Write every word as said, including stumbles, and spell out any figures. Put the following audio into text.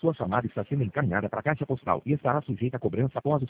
Sua chamada está sendo encaminhada para a caixa postal e estará sujeita a cobrança após o